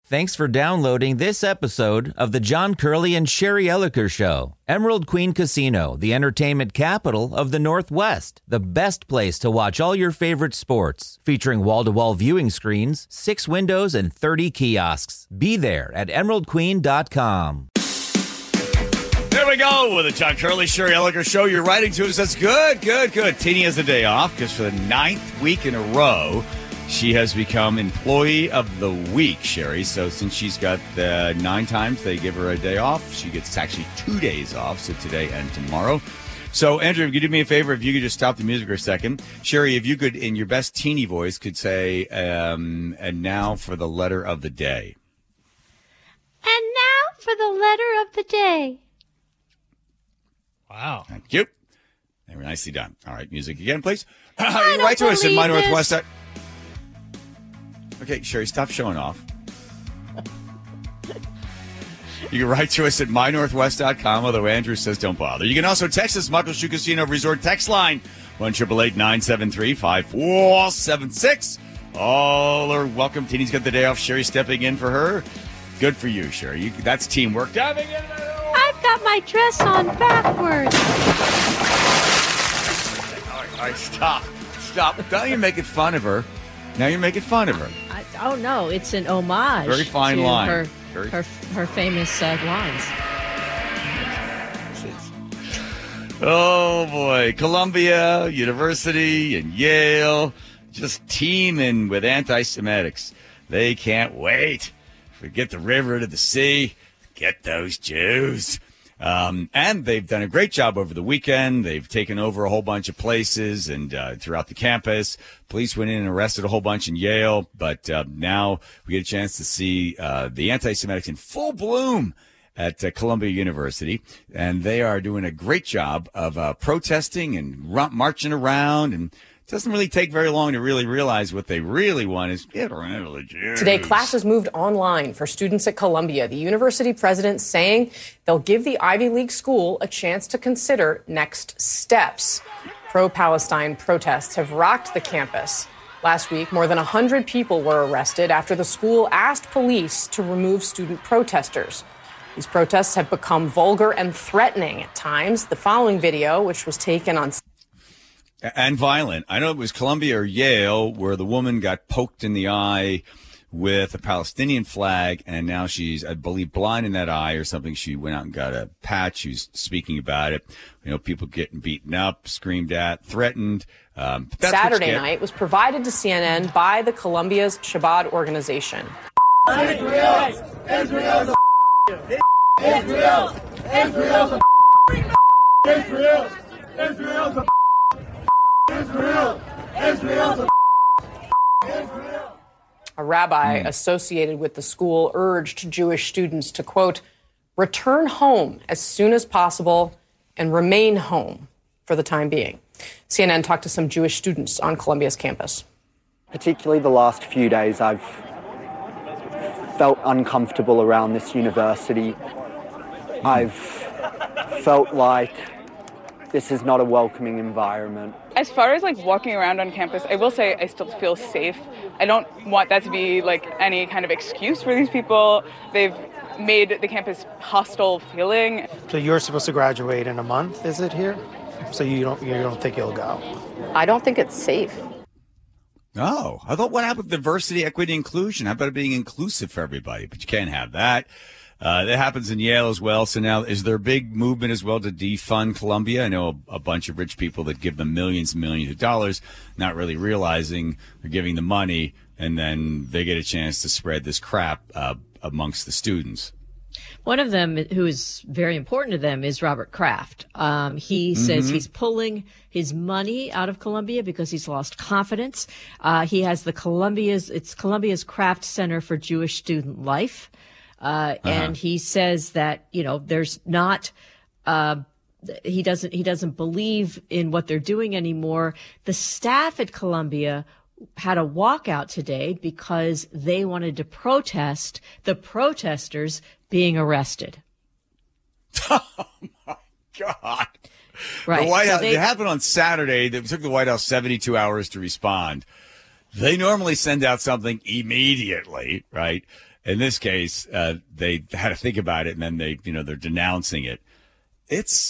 Thanks for downloading this episode of the John Curley and Sherry Elliker Show. Emerald Queen Casino, the entertainment capital of the Northwest. The best place to watch all your favorite sports. Featuring wall-to-wall viewing screens, 6 windows, and 30 kiosks. Be there at emeraldqueen.com. There we go with the John Curley, Sherry Elliker Show. You're writing to us. That's good. Teeny has a day off because for the 9th week in a row, she has become Employee of the Week, Sherry. So since she's got 9 times they give her a day off, she gets actually 2 days off, so today and tomorrow. So, Andrew, if you could do me a favor, if you could just stop the music for a second. Sherry, if you could, in your best teeny voice, could say, and now for the letter of the day. And now for the letter of the day. Wow. Thank you. Very nicely done. All right, music again, please. You write to us at My Northwest. Okay, Sherry, stop showing off. You can write to us at mynorthwest.com, although Andrew says don't bother. You can also text us, Muckleshoot Casino Resort text line, 1-888-973-5476. All are welcome. Teeny's got the day off. Sherry stepping in for her. Good for you, Sherry. That's teamwork. Diving in. I've got my dress on backwards. All right, stop. Now you're making fun of her. Oh, no, it's an homage. Very fine to line. Her famous lines. Oh, boy. Columbia University and Yale just teeming with anti-Semitics. They can't wait. Forget the river to the sea. Get those Jews. And they've done a great job over the weekend. They've taken over a whole bunch of places and throughout the campus. Police went in and arrested a whole bunch in Yale. But now we get a chance to see the anti-Semitics in full bloom at Columbia University. And they are doing a great job of protesting and marching around. And it doesn't really take very long to really realize what they really want is get rid of the Jews. Today, classes moved online for students at Columbia. The university president saying they'll give the Ivy League school a chance to consider next steps. Pro-Palestine protests have rocked the campus. Last week, more than 100 people were arrested after the school asked police to remove student protesters. These protests have become vulgar and threatening at times. The following video, which was taken on and violent. I know it was Columbia or Yale where the woman got poked in the eye with a Palestinian flag, and now she's, I believe, blind in that eye or something. She went out and got a patch. She's speaking about it. You know, people getting beaten up, screamed at, threatened. Saturday night was provided to CNN by the Columbia's Chabad organization. Israel's A rabbi associated with the school urged Jewish students to, quote, return home as soon as possible and remain home for the time being. CNN talked to some Jewish students on Columbia's campus. Particularly the last few days, I've felt uncomfortable around this university. I've felt like this is not a welcoming environment. As far as like walking around on campus, I will say I still feel safe. I don't want that to be like any kind of excuse for these people. They've made the campus hostile feeling. So you're supposed to graduate in a month, is it here? So you don't think you'll go? I don't think it's safe. No. I thought, what happened with diversity, equity, inclusion? How about it being inclusive for everybody? But you can't have that. That happens in Yale as well. So now, is there a big movement as well to defund Columbia? I know a bunch of rich people that give them millions and millions of dollars, not really realizing they're giving the money, and then they get a chance to spread this crap amongst the students. One of them who is very important to them is Robert Kraft. He says he's pulling his money out of Columbia because he's lost confidence. He has it's Columbia's Kraft Center for Jewish Student Life. And he says that, there's not, he doesn't believe in what they're doing anymore. The staff at Columbia had a walkout today because they wanted to protest the protesters being arrested. Oh my God. Right. The White House, it happened on Saturday. It took the White House 72 hours to respond. They normally send out something immediately, right? in this case, they had to think about it, and then they're denouncing it. It's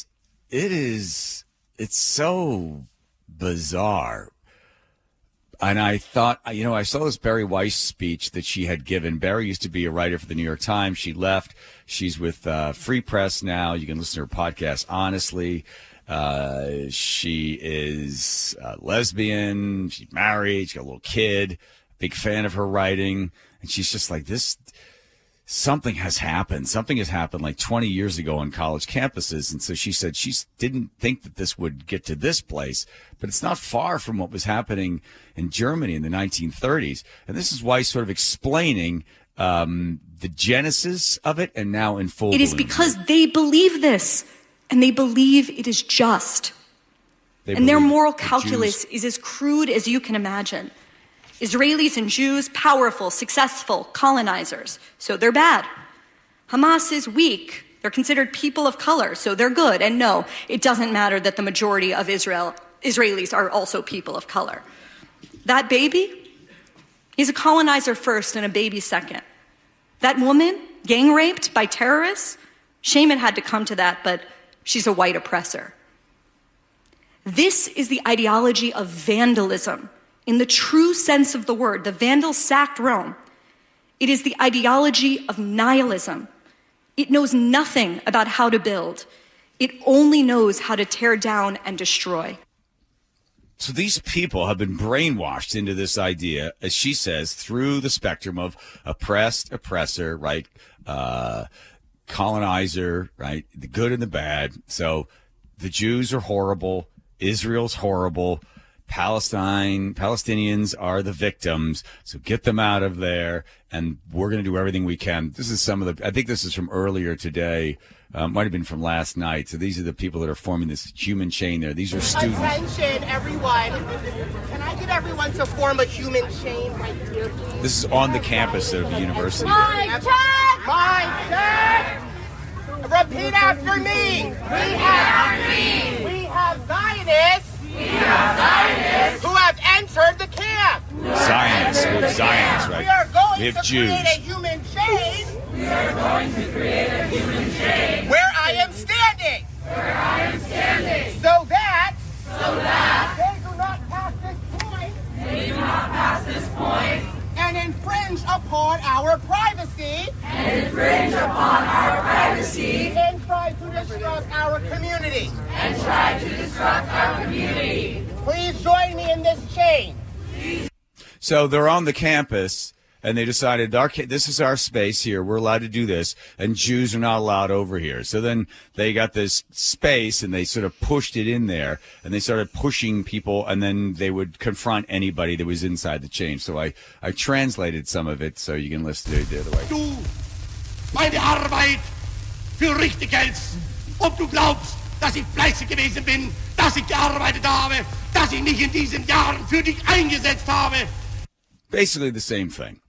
so bizarre. And I thought, I saw this Barry Weiss speech that she had given. Barry used to be a writer for the New York Times. She left. She's with Free Press now. You can listen to her podcast, Honestly. She is lesbian. She's married. She's got a little kid. Big fan of her writing. And she's just like, something has happened. Something has happened like 20 years ago on college campuses. And so she said she didn't think that this would get to this place, but it's not far from what was happening in Germany in the 1930s. And this is why he's sort of explaining the genesis of it and now in full. It is because they believe this, and they believe it is just. And their moral calculus is as crude as you can imagine. Israelis and Jews, powerful, successful, colonizers, so they're bad. Hamas is weak. They're considered people of color, so they're good. And no, it doesn't matter that the majority of Israelis are also people of color. That baby, he's a colonizer first and a baby second. That woman, gang raped by terrorists, shame it had to come to that, but she's a white oppressor. This is the ideology of vandalism. In the true sense of the word, the Vandals sacked Rome. It is the ideology of nihilism. It knows nothing about how to build. It only knows how to tear down and destroy. So these people have been brainwashed into this idea, as she says, through the spectrum of oppressed, oppressor, right? Colonizer, right? The good and the bad. So the Jews are horrible. Israel's horrible. Palestinians are the victims, so get them out of there, and we're going to do everything we can. This is I think this is from earlier today, might have been from last night. So these are the people that are forming this human chain there. These are students. Attention, everyone. Can I get everyone to form a human chain right here, please? This is on the campus of the university. Mic check! Mic check! Repeat after me. We have Zionists. Who have entered the camp. Zionists, right? We are going to Jews. create a human chain. Where I am standing. So that they do not pass this point. And infringe upon our privacy. And try to destruct our community. Please join me in this chain. So they're on the campus, and they decided, this is our space here. We're allowed to do this, and Jews are not allowed over here. So then they got this space, and they sort of pushed it in there, and they started pushing people, and then they would confront anybody that was inside the chain. So I translated some of it so you can listen to it the other way. Du, meine Arbeit für richtig hältst, ob du glaubst, dass ich fleißig gewesen bin, dass ich gearbeitet habe, dass ich mich in diesen Jahren für dich eingesetzt habe. Basically the same thing.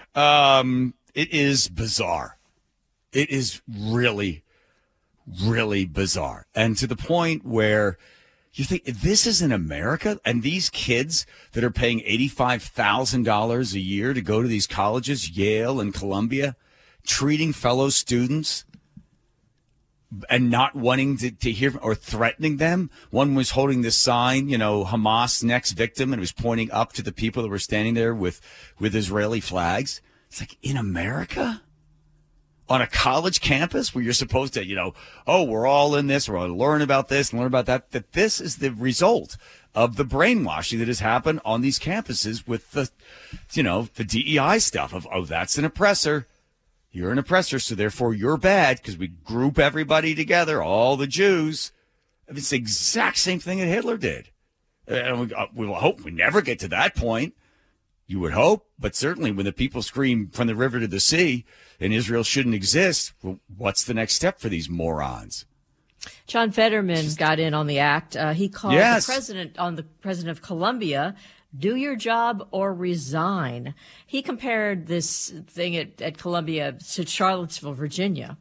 It is bizarre. It is really, really bizarre. And to the point where you think, this is in America? And these kids that are paying $85,000 a year to go to these colleges, Yale and Columbia, treating fellow students and not wanting to hear or threatening them. One was holding this sign, Hamas next victim, and it was pointing up to the people that were standing there with Israeli flags. It's like, in America? On a college campus where you're supposed to, we're all in this, we're going to learn about this and learn about that this is the result of the brainwashing that has happened on these campuses with the DEI stuff of, that's an oppressor. You're an oppressor, so therefore you're bad because we group everybody together, all the Jews. It's the exact same thing that Hitler did. And we will hope we never get to that point. You would hope, but certainly when the people scream from the river to the sea and Israel shouldn't exist, well, what's the next step for these morons? John Fetterman got in on the act. He called the president of Columbia, do your job or resign. He compared this thing at Columbia to Charlottesville, Virginia,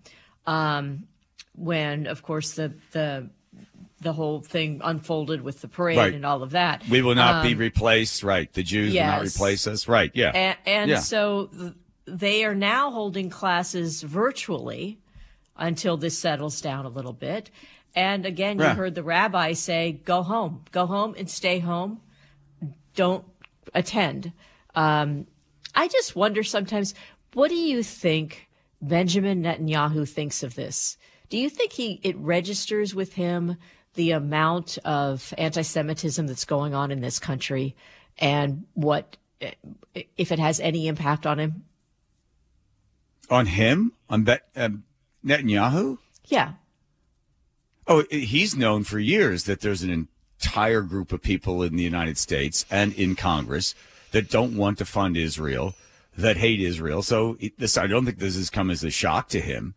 when, of course, the whole thing unfolded with the parade and all of that. We will not be replaced, right? The Jews will not replace us, right? Yeah. And so they are now holding classes virtually until this settles down a little bit. And again, you heard the rabbi say, go home and stay home. Don't attend. I just wonder sometimes, what do you think Benjamin Netanyahu thinks of this? Do you think it registers with him the amount of anti-Semitism that's going on in this country, and what, if it has any impact on him? On him? On Netanyahu? Yeah. Oh, he's known for years that there's an entire group of people in the United States and in Congress that don't want to fund Israel, that hate Israel. So I don't think this has come as a shock to him.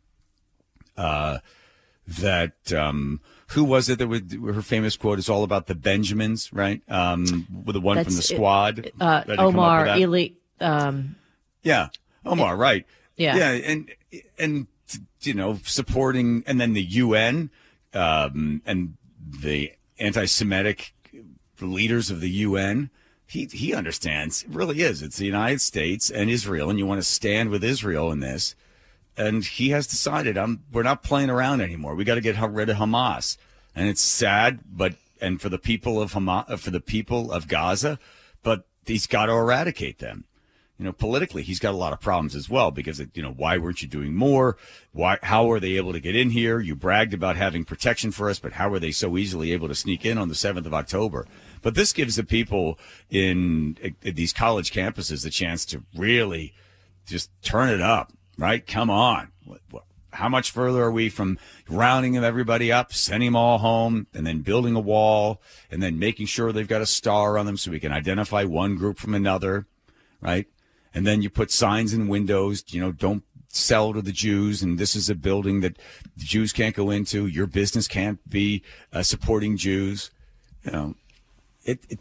Who was it that her famous quote is all about the Benjamins, right? With the one from the Squad. Omar, Eli. Yeah, Omar, right. Yeah. Yeah, and supporting, and then the UN and the anti-Semitic leaders of the UN. He understands. It really is. It's the United States and Israel, and you want to stand with Israel in this. And he has decided, we're not playing around anymore. We got to get rid of Hamas. And it's sad, and for the people of Hamas, for the people of Gaza, but he's got to eradicate them. Politically, he's got a lot of problems as well, because, why weren't you doing more? How were they able to get in here? You bragged about having protection for us, but how were they so easily able to sneak in on the 7th of October? But this gives the people in these college campuses the chance to really just turn it up, right? Come on. How much further are we from rounding everybody up, sending them all home, and then building a wall, and then making sure they've got a star on them so we can identify one group from another, right? And then you put signs in windows, don't sell to the Jews, and this is a building that the Jews can't go into. Your business can't be supporting Jews. It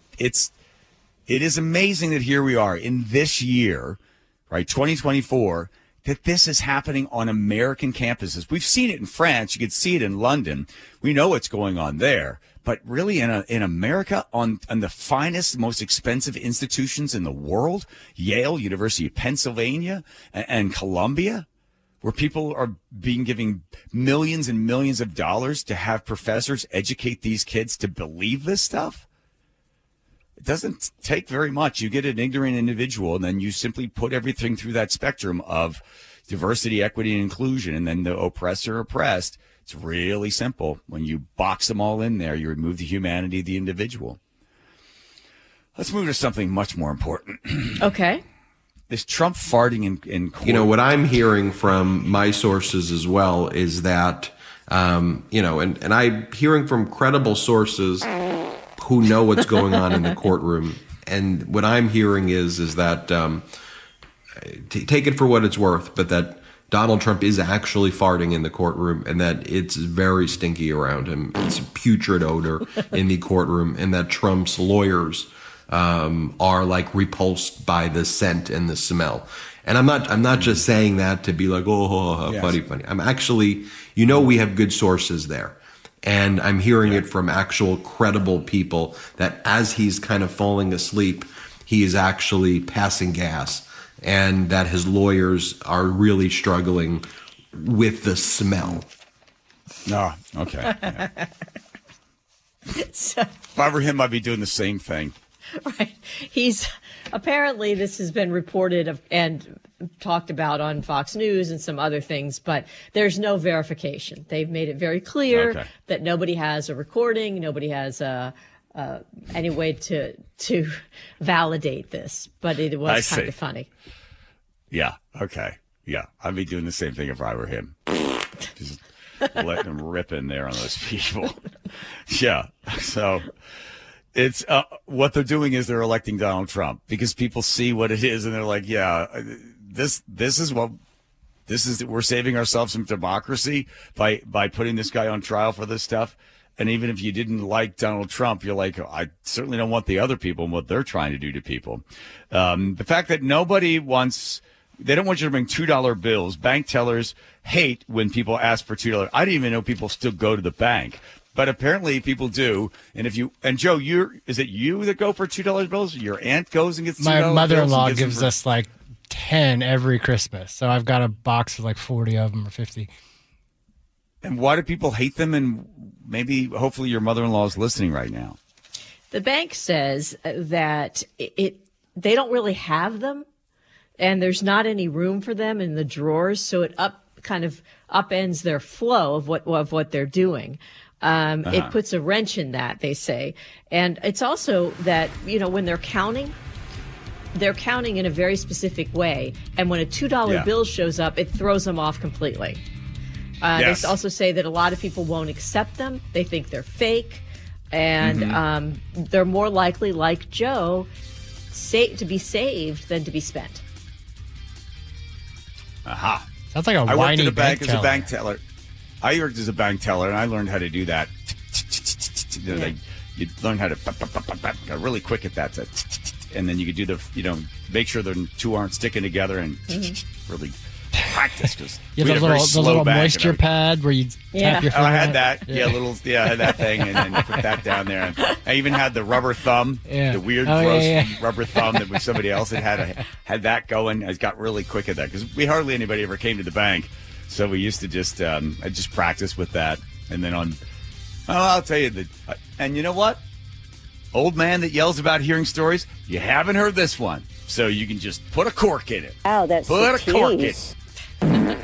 is amazing that here we are in this year, right, 2024, that this is happening on American campuses. We've seen it in France. You could see it in London. We know what's going on there. But really in America, on the finest, most expensive institutions in the world, Yale, University of Pennsylvania, and Columbia, where people are being given millions and millions of dollars to have professors educate these kids to believe this stuff. It doesn't take very much. You get an ignorant individual, and then you simply put everything through that spectrum of diversity, equity, and inclusion, and then the oppressor oppressed. It's really simple. When you box them all in there, you remove the humanity of the individual. Let's move to something much more important. Okay. Is Trump farting in court? What I'm hearing from my sources as well is that, and I'm hearing from credible sources who know what's going on in the courtroom. And what I'm hearing is that, take it for what it's worth, but that Donald Trump is actually farting in the courtroom, and that it's very stinky around him. It's a putrid odor in the courtroom, and that Trump's lawyers are like repulsed by the scent and the smell. And I'm not just saying that to be like, funny. I'm actually, we have good sources there. And I'm hearing it from actual credible people that as he's kind of falling asleep, he is actually passing gas, and that his lawyers are really struggling with the smell. Oh, okay. Yeah. If I were him, I'd be doing the same thing. Right. Apparently this has been reported and talked about on Fox News and some other things, but there's no verification. They've made it very clear that nobody has a recording, nobody has any way to validate this, but it was kind of funny. Yeah. Okay. Yeah. I'd be doing the same thing if I were him. Just letting him rip in there on those people. Yeah. So it's what they're doing is they're electing Donald Trump because people see what it is and they're like, yeah, this is we're saving ourselves some democracy by putting this guy on trial for this stuff. And even if you didn't like Donald Trump, you're like, I certainly don't want the other people and what they're trying to do to people. The fact that they don't want you to bring $2 bills. Bank tellers hate when people ask for $2. I didn't even know people still go to the bank, but apparently people do. And Joe, is it you that go for $2 bills? Your aunt goes and gets $2 bills? My mother-in-law gives us like 10 every Christmas. So I've got a box of like 40 of them or 50. And why do people hate them? And maybe, hopefully, your mother-in-law is listening right now. The bank says that they don't really have them, and there's not any room for them in the drawers, so it kind of upends their flow of what they're doing. It puts a wrench in that, they say. And it's also that, when they're counting in a very specific way. And when a $2 bill shows up, it throws them off completely. They also say that a lot of people won't accept them. They think they're fake. And they're more likely, like Joe, to be saved than to be spent. Aha. Sounds like a I whiny worked at a bank as teller. a bank teller. I worked as a bank teller, and I learned how to do that. You learn how to got really quick at that. And then you could do make sure the two aren't sticking together and really practice. Because you have the little moisture pad where you tap your finger. I had that. I had that thing, and then put that down there. And I even had the rubber thumb, the weird, gross rubber thumb that was somebody else had that going. I got really quick at that because hardly anybody ever came to the bank. So we used to just practice with that. And then I'll tell you that. And you know what? Old man that yells about hearing stories, you haven't heard this one. So you can just put a cork in it. Oh, that's Put so a cork in tease. it.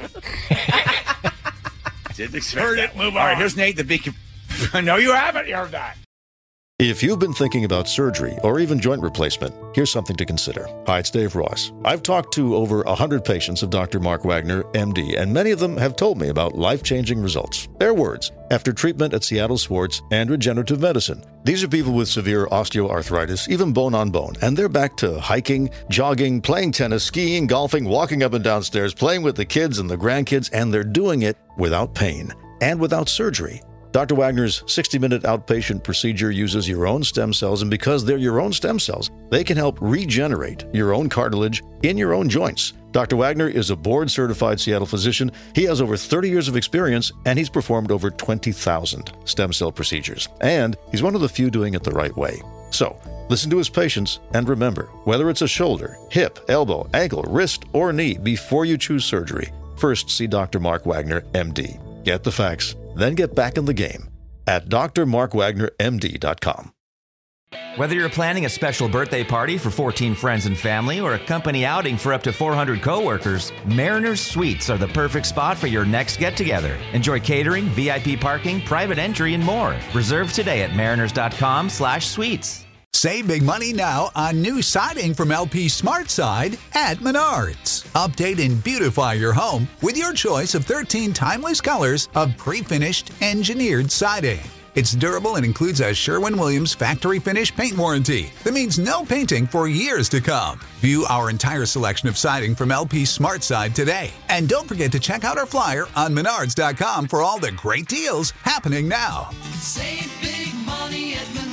Didn't expect that. Move on. All right, here's Nate the big. No, you haven't heard that. If you've been thinking about surgery or even joint replacement, here's something to consider. Hi, it's Dave Ross. I've talked to over 100 patients of Dr. Mark Wagner, MD, and many of them have told me about life-changing results. Their words, after treatment at Seattle Sports and Regenerative Medicine. These are people with severe osteoarthritis, even bone on bone, and they're back to hiking, jogging, playing tennis, skiing, golfing, walking up and down stairs, playing with the kids and the grandkids, and they're doing it without pain and without surgery. Dr. Wagner's 60-minute outpatient procedure uses your own stem cells, and because they're your own stem cells, they can help regenerate your own cartilage in your own joints. Dr. Wagner is a board-certified Seattle physician. He has over 30 years of experience, and he's performed over 20,000 stem cell procedures. And he's one of the few doing it the right way. So, listen to his patients, and remember, whether it's a shoulder, hip, elbow, ankle, wrist, or knee, before you choose surgery, first see Dr. Mark Wagner, MD. Get the facts, then get back in the game at drmarkwagnermd.com. Whether you're planning a special birthday party for 14 friends and family or a company outing for up to 400 coworkers, Mariners Suites are the perfect spot for your next get-together. Enjoy catering, VIP parking, private entry, and more. Reserve today at mariners.com/suites. Save big money now on new siding from LP Smart Side at Menards. Update and beautify your home with your choice of 13 timeless colors of pre-finished engineered siding. It's durable and includes a Sherwin-Williams factory finish paint warranty that means no painting for years to come. View our entire selection of siding from LP Smart Side today. And don't forget to check out our flyer on Menards.com for all the great deals happening now. Save big money at Menards.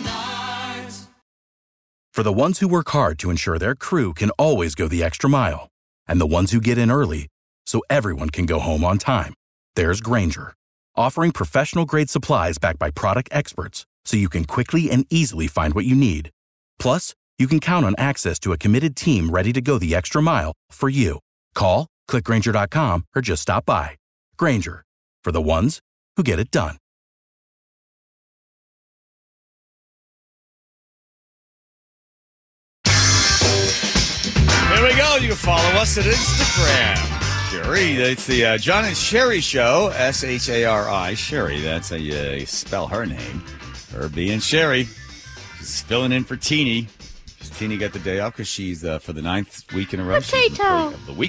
For the ones who work hard to ensure their crew can always go the extra mile, and the ones who get in early so everyone can go home on time, there's Grainger, offering professional-grade supplies backed by product experts so you can quickly and easily find what you need. Plus, you can count on access to a committed team ready to go the extra mile for you. Call, click Grainger.com, or just stop by. Grainger, for the ones who get it done. There we go. You can follow us at Instagram. Sherry, it's the John and Sherry Show. Shari. Sherry, that's how you spell her name. Her being Sherry. She's filling in for Teeny. Teeny got the day off because she's, for the 9th week in a row, she's Potato. of the week.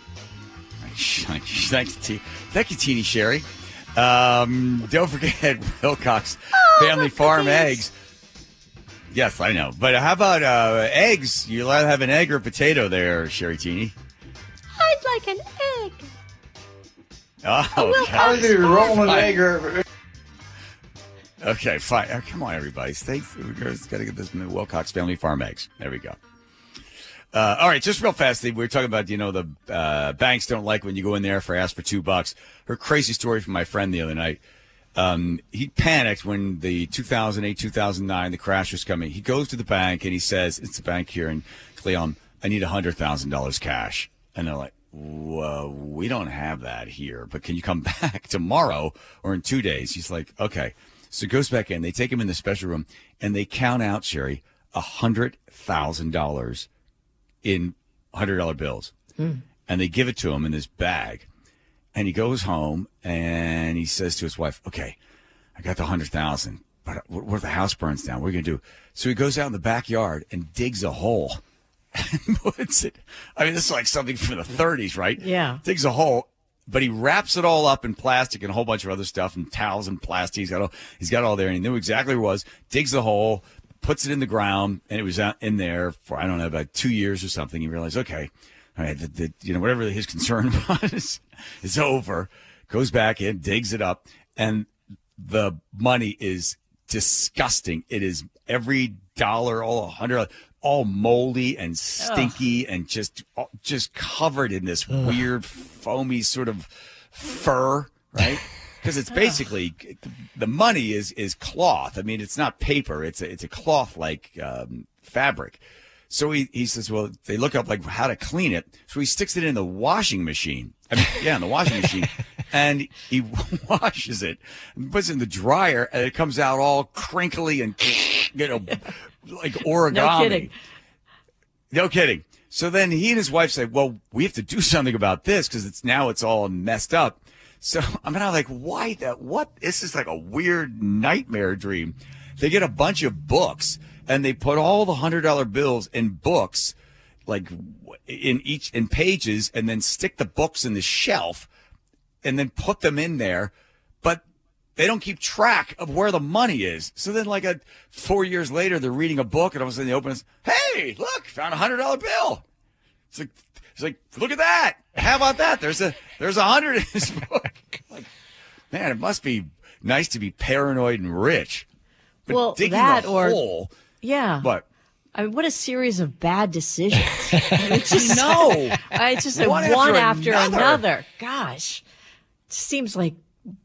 Thank you, Teeny Sherry. Don't forget Wilcox Family Farm Eggs. Yes, I know. But how about eggs? You allowed to have an egg or a potato there, Sherry Teeny? I'd like an egg. Oh, I'll do rolling egg or... Okay, fine. Oh, come on, everybody. We've got to get this Wilcox Family Farm Eggs. There we go. All right, just real fast. We were talking about, the banks don't like when you go in there ask for $2. Her crazy story from my friend the other night. He panicked when the 2008, 2009, the crash was coming. He goes to the bank and he says, it's a bank here in Cleon, I need $100,000 cash. And they're like, whoa, we don't have that here, but can you come back tomorrow or in 2 days? He's like, okay. So he goes back in. They take him in the special room, and they count out, Sherry, $100,000 in $100 bills. And they give it to him in this bag. And he goes home, and he says to his wife, okay, I got the 100,000, but what if the house burns down? What are you going to do? So he goes out in the backyard and digs a hole and puts it. I mean, this is like something from the 30s, right? Yeah. Digs a hole, but he wraps it all up in plastic and a whole bunch of other stuff and towels and plastic. He's got all there, and he knew exactly where it was. Digs the hole, puts it in the ground, and it was out in there for, I don't know, about 2 years or something. He realized, okay, all right, whatever his concern was is over. Goes back in, digs it up, and the money is disgusting. It is every dollar, all $100, all moldy and stinky and just covered in this weird foamy sort of fur, right? Because it's basically the money is cloth. I mean, it's not paper. It's a cloth like fabric. So he says, well, they look up like how to clean it. So he sticks it in the washing machine. I mean, yeah, in the washing machine. And he washes it, and puts it in the dryer, and it comes out all crinkly and, like origami. No kidding. So then he and his wife say, well, we have to do something about this because it's all messed up. So I'm like, why that? What? This is like a weird nightmare dream. They get a bunch of books, and they put all the $100 bills in books, like in pages, and then stick the books in the shelf and then put them in there. But they don't keep track of where the money is. So then 4 years later, they're reading a book, and all of a sudden they open it. Hey, look, found a $100 bill. It's like, look at that. How about that? There's a 100 in this book. Like, man, it must be nice to be paranoid and rich. But well, digging that a or hole, yeah. What? I mean, what a series of bad decisions. It's just no. It's just one after another. Gosh, it seems like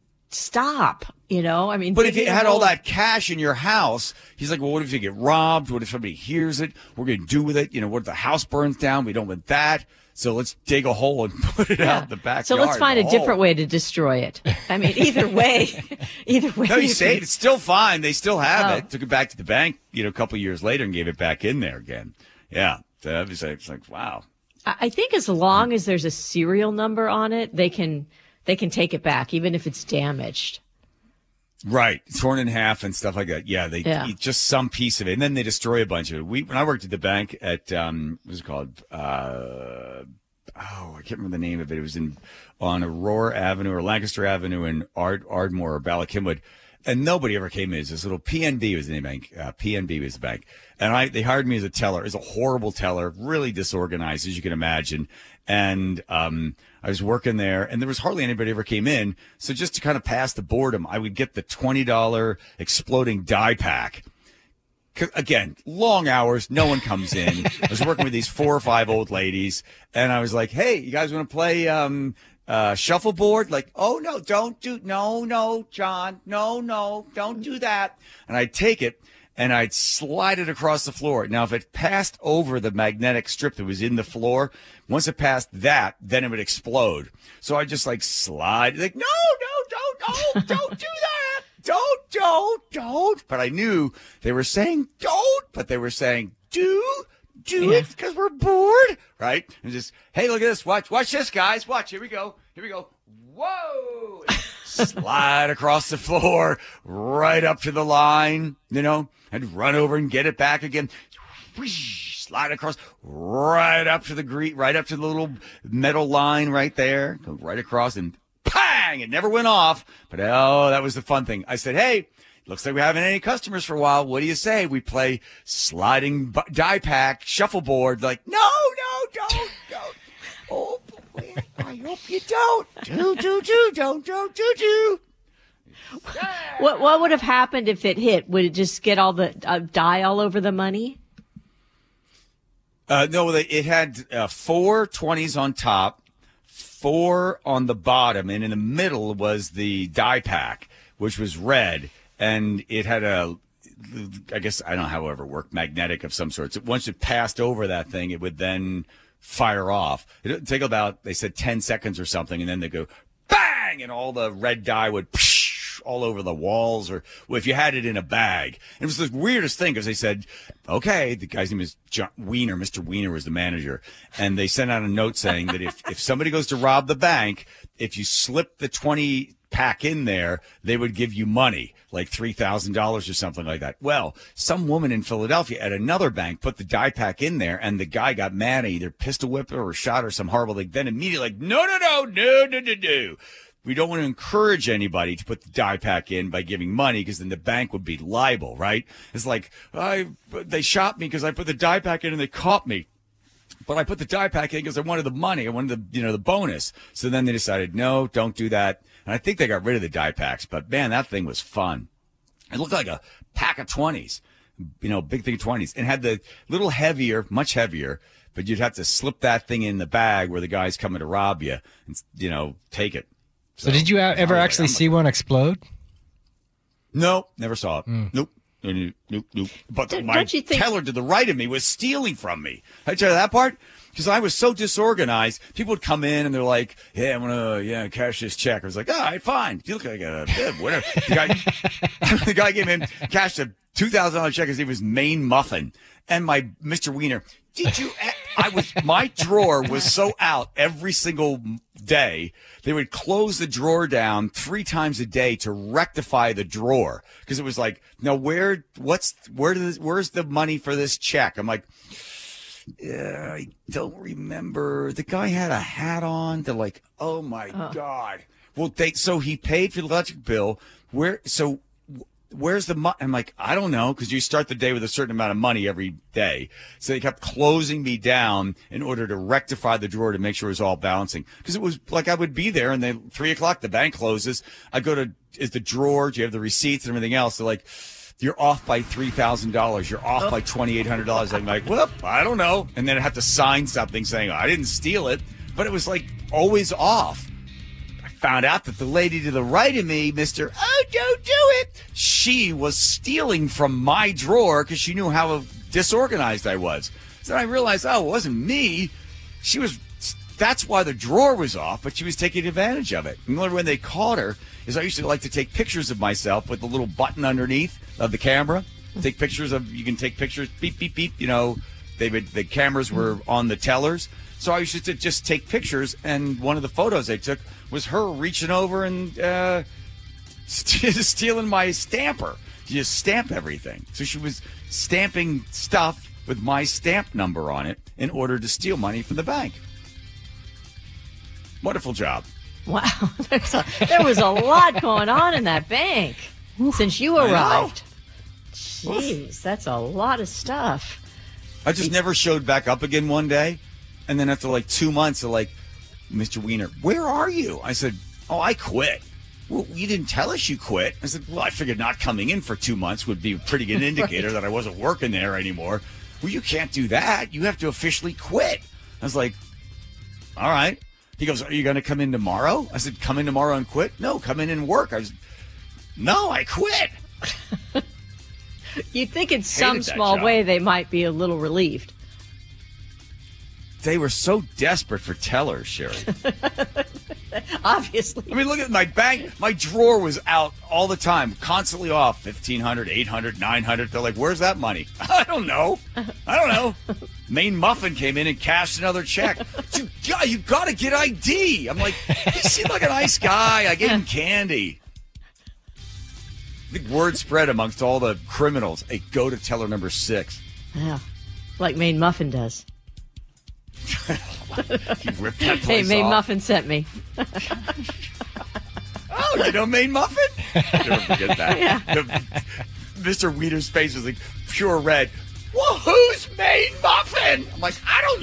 stop. I mean, but if you had all that cash in your house, he's like, well, what if you get robbed? What if somebody hears it? What are we going to do with it? What if the house burns down? We don't want that. So let's dig a hole and put it out the backyard. So let's find a different way to destroy it. I mean, either way. No, you saved it. It's still fine. They still have it. Took it back to the bank, a couple of years later and gave it back in there again. Yeah. So it's like, wow. I think as long as there's a serial number on it, they can take it back, even if it's damaged. Right. Torn in half and stuff like that. Yeah. They eat just some piece of it. And then they destroy a bunch of it. When I worked at the bank at, what was it called? I can't remember the name of it. It was on Aurora Avenue or Lancaster Avenue in Ardmore or Bala Cynwyd. And nobody ever came in. It's this little PNB was the name of the bank. PNB was the bank. And they hired me as a teller. As a horrible teller, really disorganized, as you can imagine. And I was working there, and there was hardly anybody ever came in. So just to kind of pass the boredom, I would get the $20 exploding die pack. Again, long hours, no one comes in. I was working with these 4 or 5 old ladies, and I was like, hey, you guys want to play shuffleboard? Like, oh, no, no, John, no, don't do that. And I'd take it, and I'd slide it across the floor. Now, if it passed over the magnetic strip that was in the floor, once it passed that, then it would explode. So I just slide, no, don't do that. Don't. But I knew they were saying don't, but they were saying do it because we're bored, right? And just, hey, look at this. Watch this, guys. Watch. Here we go. Whoa. Slide across the floor, right up to the line, and run over and get it back again. Slide across, right up to the little metal line right there. Go right across and bang! It never went off, but that was the fun thing. I said, hey, looks like we haven't any customers for a while. What do you say? We play sliding die pack shuffleboard. Like, no, don't. Oh, boy, I hope you don't. Do. What would have happened if it hit? Would it just get all the dye all over the money? No, it had 4 20s on top, 4 on the bottom, and in the middle was the die pack, which was red, and it had I guess, I don't know how it ever worked, magnetic of some sort. So once it passed over that thing, it would then fire off. It didn't take about, they said 10 seconds or something, and then they go bang, and all the red dye would all over the walls, or if you had it in a bag. And it was the weirdest thing because they said, okay, the guy's name is John Wiener. Mr. Wiener was the manager. And they sent out a note saying that if somebody goes to rob the bank, if you slip the 20 pack in there, they would give you money, like $3,000 or something like that. Well, some woman in Philadelphia at another bank put the dye pack in there, and the guy got mad and either pistol whipped her or shot her some horrible thing. Then immediately, like, no. We don't want to encourage anybody to put the dye pack in by giving money, because then the bank would be liable, right? It's like, they shot me because I put the dye pack in and they caught me. But I put the dye pack in because I wanted the money. I wanted the bonus. So then they decided, no, don't do that. And I think they got rid of the dye packs. But, man, that thing was fun. It looked like a pack of 20s, big thing of 20s. And had the little heavier, much heavier, but you'd have to slip that thing in the bag where the guy's coming to rob you and, take it. So did you ever actually see one explode? No, never saw it. Nope. But my teller to the right of me was stealing from me. I tell you that part? Because I was so disorganized. People would come in and they're like, "Yeah, I'm gonna cash this check." I was like, "All right, fine. You look like a whatever." The guy came in, cashed a $2,000 check. His name was Maine Muffin, and my Mr. Wiener. My drawer was so out every single day. They would close the drawer down 3 times a day to rectify the drawer, because it was like, now where's the money for this check? I'm like, I don't remember. The guy had a hat on. They're like, oh my God. Well, so he paid for the electric bill. Where's the money? I'm like, I don't know, because you start the day with a certain amount of money every day. So they kept closing me down in order to rectify the drawer to make sure it was all balancing. Because it was like I would be there, and then 3 o'clock, the bank closes. I go to, is the drawer, do you have the receipts and everything else? They're like, you're off by $3,000. You're off by $2,800. I'm like, well, I don't know. And then I have to sign something saying, I didn't steal it. But it was like always off. Found out that the lady to the right of me, Mr. Oh, don't do it, she was stealing from my drawer because she knew how disorganized I was. So I realized, it wasn't me. That's why the drawer was off, but she was taking advantage of it. And the only way they caught her is I used to like to take pictures of myself with the little button underneath of the camera. You can take pictures, beep, beep, beep, the cameras were on the tellers. So I used to just take pictures, and one of the photos I took was her reaching over and stealing my stamper. She just stamp everything. So she was stamping stuff with my stamp number on it in order to steal money from the bank. Wonderful job. Wow. There was a lot going on in that bank since you arrived. Jeez, that's a lot of stuff. I just never showed back up again one day. And then after like 2 months, they're like, Mr. Wiener, where are you? I said, I quit. Well, you didn't tell us you quit. I said, well, I figured not coming in for 2 months would be a pretty good indicator that I wasn't working there anymore. Well, you can't do that. You have to officially quit. I was like, all right. He goes, are you going to come in tomorrow? I said, come in tomorrow and quit? No, come in and work. I quit. You'd think in some small way they might be a little relieved. They were so desperate for tellers, Sherry. Obviously. I mean, look at my bank. My drawer was out all the time, constantly off. $1,500, $800, $900. They're like, where's that money? I don't know. Maine Muffin came in and cashed another check. You got to get ID. I'm like, he seemed like a nice guy. I gave him candy. The word spread amongst all the criminals. Hey, go to teller number 6. Yeah, like Maine Muffin does. You ripped that place Hey, Maine off. Muffin sent me. Oh, you know Maine Muffin? I'll never forget that. Yeah. Mr. Wiener's face was like pure red. Well, who's Maine Muffin? I'm like, I don't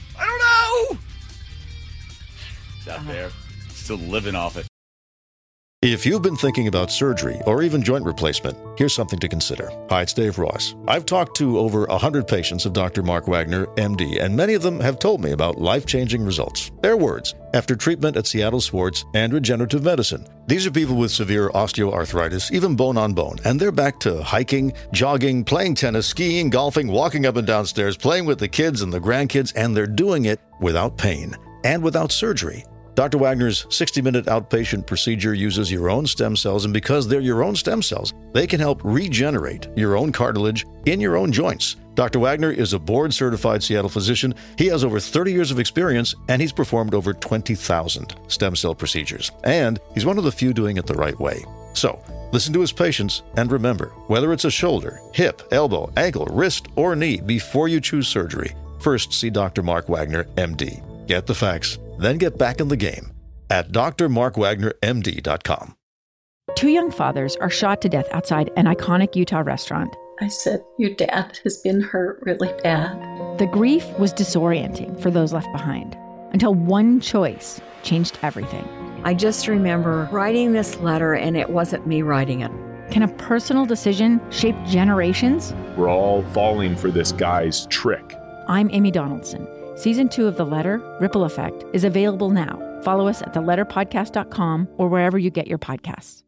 know. It's out there. Still living off it. If you've been thinking about surgery or even joint replacement, here's something to consider. Hi, it's Dave Ross. I've talked to over 100 patients of Dr. Mark Wagner, MD, and many of them have told me about life-changing results. Their words, after treatment at Seattle Sports and Regenerative Medicine. These are people with severe osteoarthritis, even bone-on-bone, and they're back to hiking, jogging, playing tennis, skiing, golfing, walking up and down stairs, playing with the kids and the grandkids, and they're doing it without pain and without surgery. Dr. Wagner's 60-minute outpatient procedure uses your own stem cells, and because they're your own stem cells, they can help regenerate your own cartilage in your own joints. Dr. Wagner is a board-certified Seattle physician. He has over 30 years of experience, and he's performed over 20,000 stem cell procedures. And he's one of the few doing it the right way. So, listen to his patients, and remember, whether it's a shoulder, hip, elbow, ankle, wrist, or knee, before you choose surgery, first see Dr. Mark Wagner, MD. Get the facts, then get back in the game at drmarkwagnermd.com. Two young fathers are shot to death outside an iconic Utah restaurant. I said, your dad has been hurt really bad. The grief was disorienting for those left behind until one choice changed everything. I just remember writing this letter, and it wasn't me writing it. Can a personal decision shape generations? We're all falling for this guy's trick. I'm Amy Donaldson. Season 2 of The Letter, Ripple Effect, is available now. Follow us at theletterpodcast.com or wherever you get your podcasts.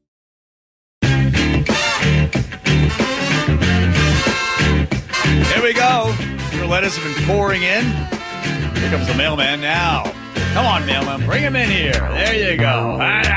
There we go. Your letters have been pouring in. Here comes the mailman now. Come on, mailman. Bring him in here. There you go.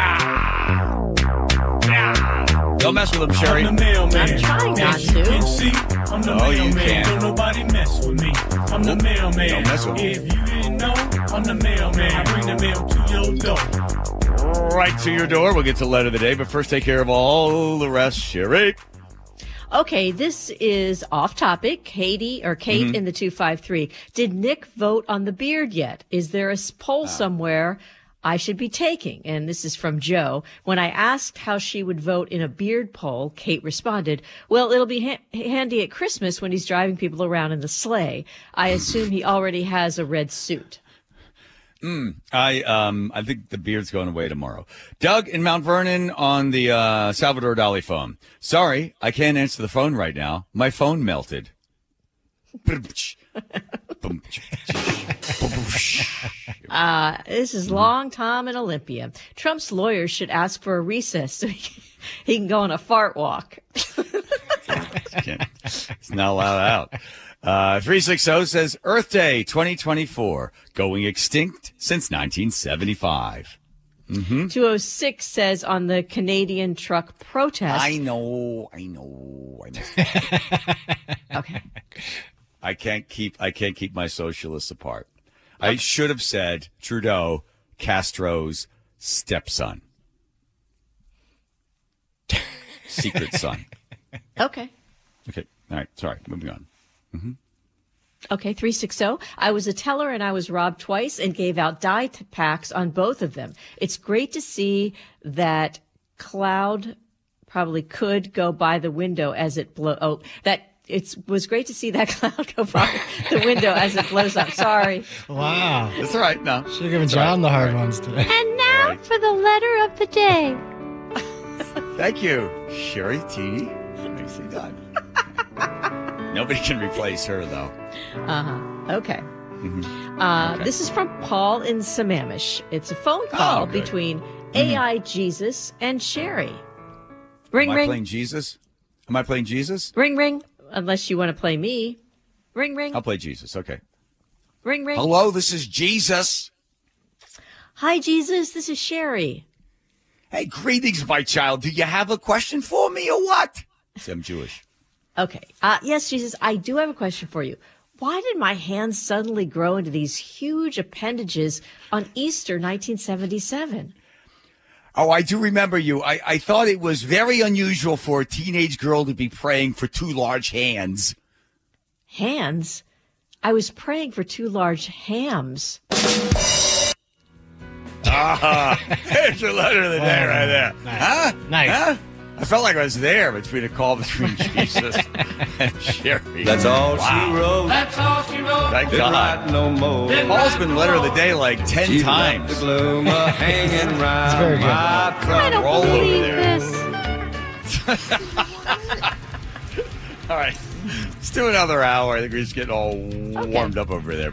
Don't mess with him, Sherry. I'm trying not to. Oh, you can't. Don't nobody mess with me. I'm the mailman. Don't mess with me. If you didn't know, I'm the mailman. I bring the mail to your door. Right to your door. We'll get to the letter of the day, but first take care of all the rest, Sherry. Okay, this is off topic. Kate in the 253. Did Nick vote on the beard yet? Is there a poll somewhere I should be taking? And this is from Joe. When I asked how she would vote in a beard poll, Kate responded, well, it'll be handy at Christmas when he's driving people around in the sleigh. I assume he already has a red suit. I think the beard's going away tomorrow. Doug in Mount Vernon on the Salvador Dali phone. Sorry, I can't answer the phone right now. My phone melted. This is Long Tom in Olympia. Trump's lawyers should ask for a recess so he can go on a fart walk. It's not allowed out. 360 says Earth Day 2024 going extinct since 1975. 206 says on the Canadian truck protest. I know. Okay. I can't keep my socialists apart. I should have said Trudeau, Castro's stepson. Secret son. Okay. Okay. All right. Sorry. Moving on. Okay, 360. I was a teller and I was robbed twice and gave out dye packs on both of them. It's great to see that cloud probably could go by the window as it was great to see that cloud go by the window as it blows up. Sorry. Wow. That's all right. No. Should have given John the hard ones today. And now for the letter of the day. Thank you, Sherry T. Nicely done. Nobody can replace her, though. Okay. This is from Paul in Sammamish. It's a phone call between AI Jesus and Sherry. Ring, Am ring. I playing Jesus? Am I playing Jesus? Ring, ring. Unless you want to play me. Ring, ring. I'll play Jesus. Okay. Ring, ring. Hello, this is Jesus. Hi, Jesus. This is Sherry. Hey, greetings, my child. Do you have a question for me or what? See, I'm Jewish. Okay. Yes, Jesus, I do have a question for you. Why did my hands suddenly grow into these huge appendages on Easter 1977? Oh, I do remember you. I thought it was very unusual for a teenage girl to be praying for two large hands. Hands? I was praying for two large hams. There's your letter of the day right there. Nice. Huh? I felt like I was there between a call between Jesus and Sherry. That's all Wow. she wrote. That's all she wrote. Thank Didn't God. write no more. Paul's been letter of the day like 10 She times. left the gloom hanging round very good. my I don't Roll over believe there. this. All right. Let's do another hour. I think we're just getting all warmed up over there.